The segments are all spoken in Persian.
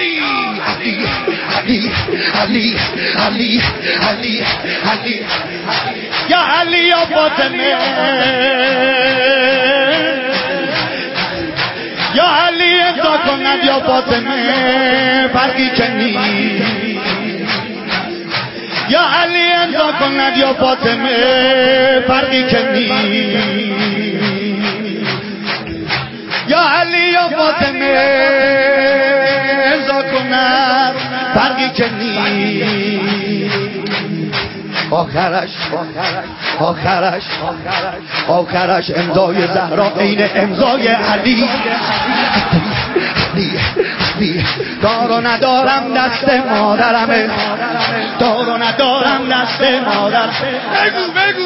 علی علی علی علی علی علی علی یا علی یا فاطمه یا علی امضا کند یا فاطمه فرقی که نیست یا علی امضا کند یا فاطمه فرقی که نیست یا علی یا فاطمه امضا کند فرقی که نیست آخرش امضای زهرا عین امضای علی دار و ندارم دست مادرمه دار و ندارم دست مادرم بگو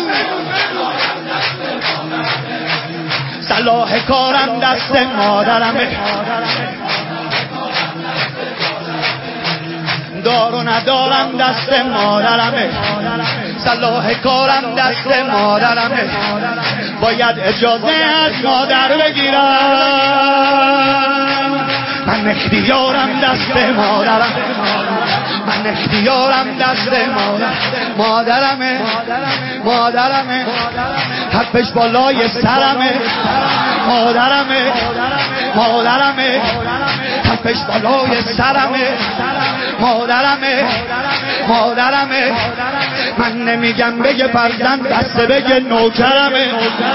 صلاح کارم دست مادرمه دار و ندارم دست مادرمه صلاح کارم دست مادرمه باید اجازه از مادر بگیرم من اختیارم دست مادرم من اختیارم دست مادرمه حرفش بالای سرمه مادرمه حرفش بالای سرمه مادرمه من نمیگم بگه فرزند بسته بگه نوکرمه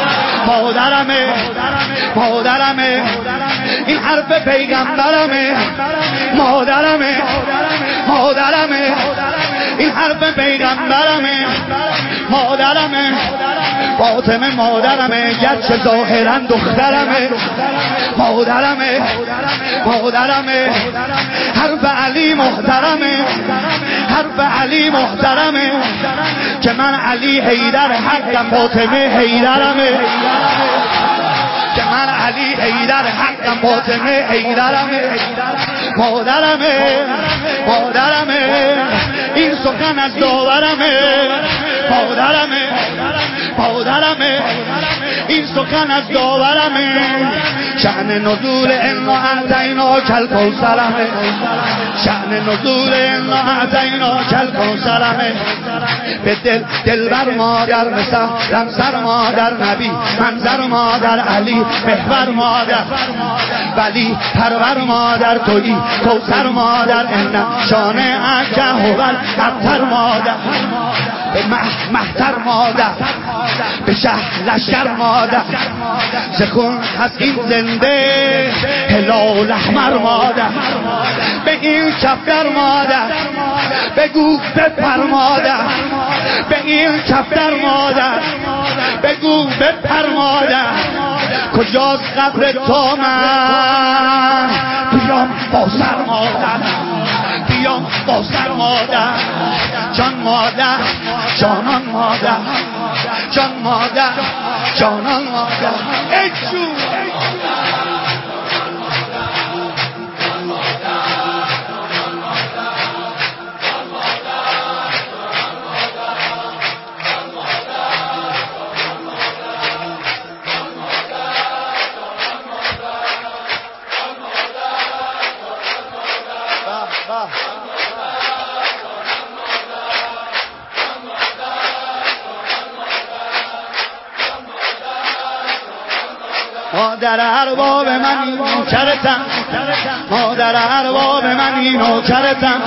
مادرمه این حرف پیغمبرمه مادرمه این حرف پیغمبرمه مادرمه فاطمه مادرمه گرچه ظاهرا دخترمه مادرمه حرف علی محترمه که من علی حیدر حق فاطمه حیدرمه که من علی حیدر حق فاطمه حیدرمه مادرمه این سخن از داورمه مادرمه این سخن از داورمه شأن نزول انا اعطینا کل کوثرمه شأن نزول انا اعطینا کل کوثرمه به دلبر مادر مثل رمسر مادر نبی منظر مادر علی محور مادر ولی پرور مادر تویی کوثر مادر ان شان اکه هول ابتر مادر به محتر مادر به شهر لشکر مادر سخون هست این زنده هلال احمر مادر به این کفتر مادر بگو بپر مادر به این کفتر مادر بگو بپر مادر کجاست قبر تو من بیام با سر مادر بیام با سر مادر جان مادر جانان مادر جان مادر جانان مادر ای جون مادر ارباب من نوکرتم مادر ارباب من نوکرتم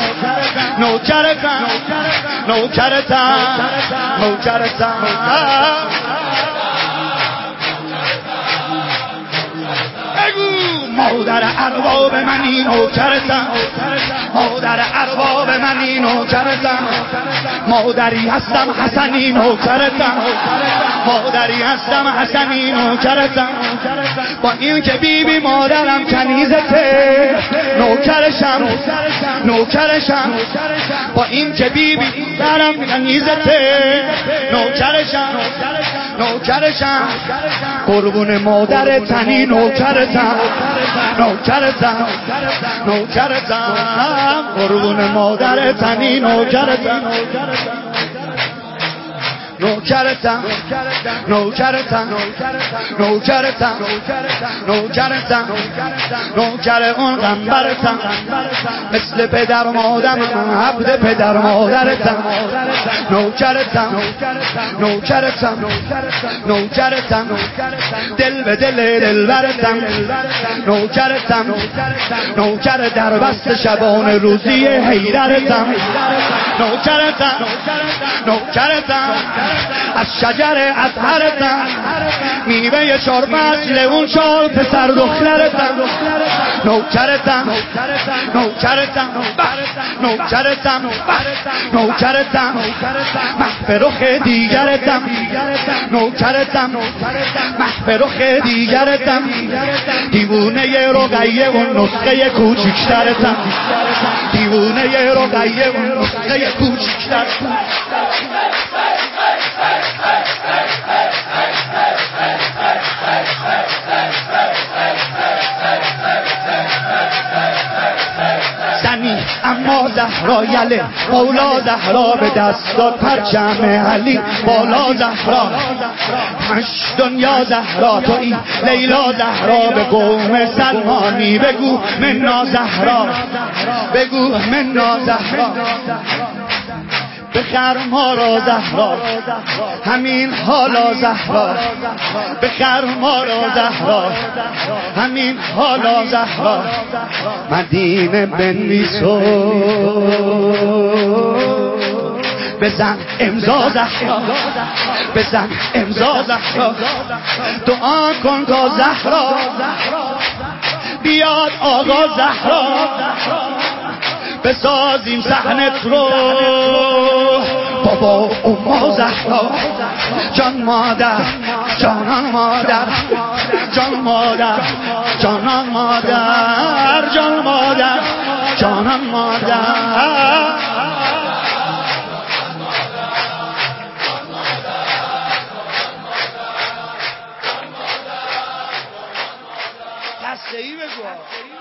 مادر ارباب منی نوکرتم مادر ارباب منی نوکرتم مادری هستم حسنی نوکرتم مادری هستم حسنی نوکرتم با این که بیبی مادرم کنیزته نوکرشم با این که بیبی مادرم کنیزته نوکرشم قربون مادر تنی نوکرتم قربون مادر تنی نوکرتم نوکرتم نوکرتم نوکرتم نوکرتم نوکر اون قنبرتم مثل پدر مادرم عبد پدر مادرتم نوکرتم نوکرتم نوکرتم دل به دل دلبرتم نوکرتم نوکر در بست شبان روزی حیدرتم نوکرتم نوکرتم از شجر ازهرتم میوه چار فصل اون چار پسر دخترتم نوکرتم نوکرتم نوکرتم نوکرتم محفرخ دیگرتم نوکرتم محفرخ دیگرتم دیوونه رقیه اون نسخه کوچیکترتم دیوونه رقیه اون نسخه کوچیکترتم زنی اما زهرا یله مولا زهرا به دست داد پرچم علی بالا زهرا همش دنیا زهرا تویی لیلا زهرا به قوم سلمانی بگو منا زهرا بگو منا زهرا بخر ما را زهرا همین حالا زهرا بخر ما را زهرا همین حالا زهرا مدینه بنویسو بزن امضا زهرا بزن امضا زهرا دعا کن تا زهرا بیاد آقا زهرا بسازیم صحنت رو بابا اما زهرا جان مادر جانان مادر جان مادر جانان مادر جان مادر جانان مادر دسته ای بگو